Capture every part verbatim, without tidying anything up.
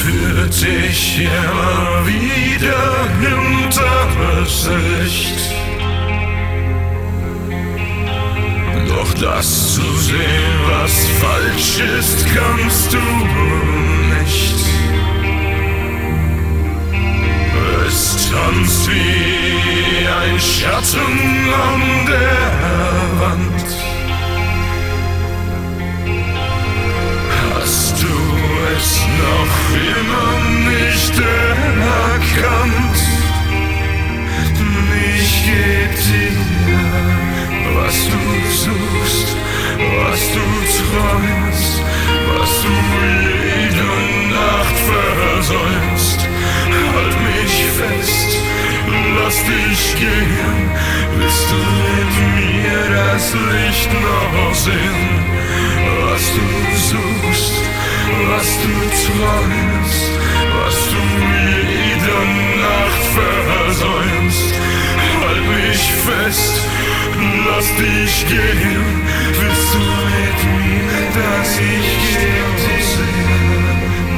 führt dich immer wieder hinters Licht. Doch das zu sehen, was falsch ist, kannst du nicht. Es tanzt wie ein Schatten an der Wand. Hast du es noch immer nicht erkannt? Ich geb dir, was du suchst, was du träumst, was du jede Nacht versäumst. Halt mich fest, lass dich gehen. Willst du mit mir das Licht noch sehen? Was du suchst, was du träumst, was du jede Nacht versäumst. Halt mich fest, lass dich gehen. Willst du mit mir, dass ich gebe sehen?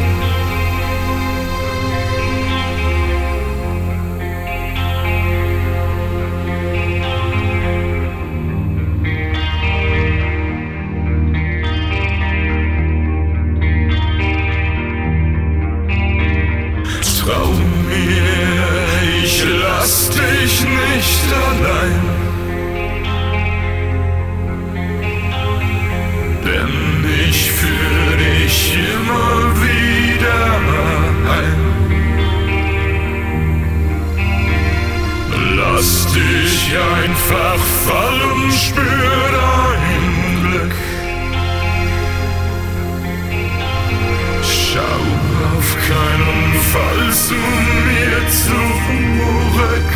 Trau mir, ich lass dich nicht allein, denn ich führ dich immer wieder ein. Lass dich einfach fallen, spür dein Glück. Schau auf keinen Fall zu mir zurück.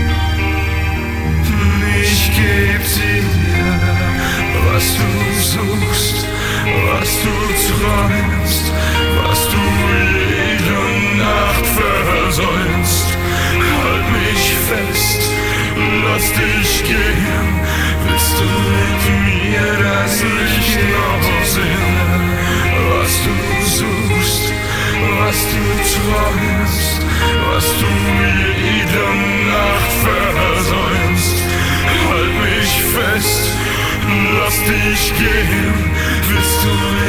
Ich geb dir, was du suchst, was du träumst, was du jede Nacht versäumst. Halt mich fest, lass dich gehen. Willst du mit mir das Licht noch sehen? Was du suchst, was du träumst, was du jede Nacht versäumst. Halt mich fest, lass dich gehen. Willst du